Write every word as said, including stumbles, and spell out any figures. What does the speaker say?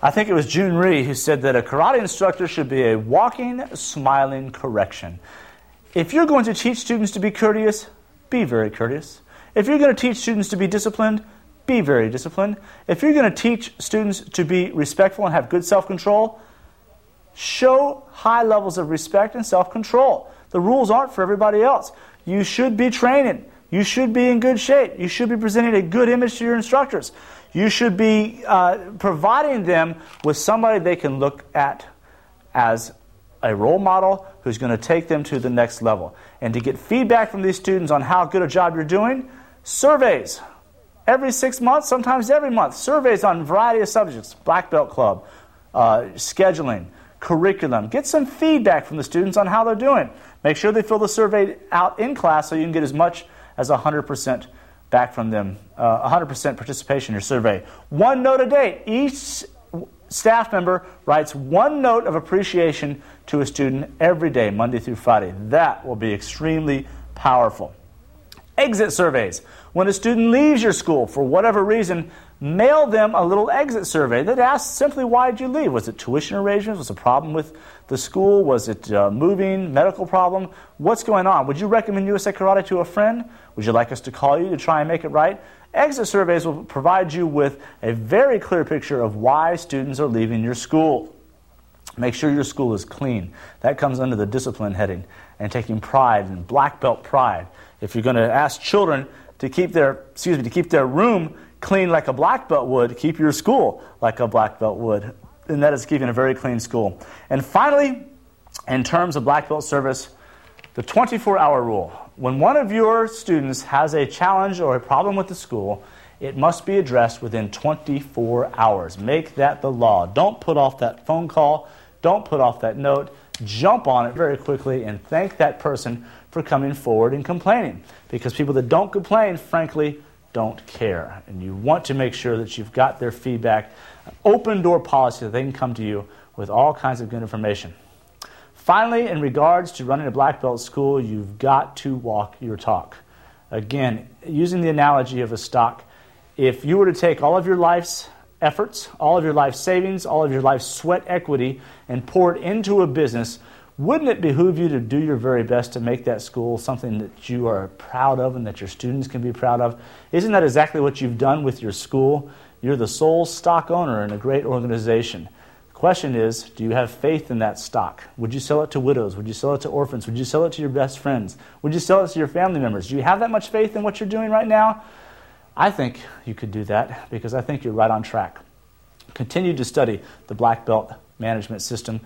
I think it was June Rhee who said that a karate instructor should be a walking, smiling correction. If you're going to teach students to be courteous, be very courteous. If you're going to teach students to be disciplined, be very disciplined. If you're going to teach students to be respectful and have good self-control, show high levels of respect and self-control. The rules aren't for everybody else. You should be training. You should be in good shape. You should be presenting a good image to your instructors. You should be uh, providing them with somebody they can look at as a role model who's going to take them to the next level. And to get feedback from these students on how good a job you're doing, surveys. Every six months, sometimes every month. Surveys on a variety of subjects. Black Belt Club, uh, scheduling, curriculum. Get some feedback from the students on how they're doing. Make sure they fill the survey out in class so you can get as much as one hundred percent back from them, uh, one hundred percent participation in your survey. One note a day. Each staff member writes one note of appreciation to a student every day, Monday through Friday. That will be extremely powerful. Exit surveys. When a student leaves your school for whatever reason, mail them a little exit survey that asks simply, why did you leave? Was it tuition arrangements? Was it a problem with the school? Was it uh, moving, medical problem? What's going on? Would you recommend U S A Karate to a friend? Would you like us to call you to try and make it right? Exit surveys will provide you with a very clear picture of why students are leaving your school. Make sure your school is clean. That comes under the discipline heading, and taking pride and black belt pride. If you're going to ask children to keep their, excuse me, to keep their room clean like a black belt would, keep your school like a black belt would. And that is keeping a very clean school. And finally, in terms of black belt service, the twenty-four hour rule. When one of your students has a challenge or a problem with the school, it must be addressed within twenty-four hours. Make that the law. Don't put off that phone call. Don't put off that note. Jump on it very quickly and thank that person for coming forward and complaining. Because people that don't complain, frankly, don't care. And you want to make sure that you've got their feedback, an open door policy that they can come to you with all kinds of good information. Finally, in regards to running a black belt school, you've got to walk your talk. Again, using the analogy of a stock, if you were to take all of your life's efforts, all of your life savings, all of your life sweat equity, and pour it into a business, wouldn't it behoove you to do your very best to make that school something that you are proud of and that your students can be proud of? Isn't that exactly what you've done with your school? You're the sole stock owner in a great organization. The question is, do you have faith in that stock? Would you sell it to widows? Would you sell it to orphans? Would you sell it to your best friends? Would you sell it to your family members? Do you have that much faith in what you're doing right now? I think you could do that because I think you're right on track. Continue to study the black belt management system.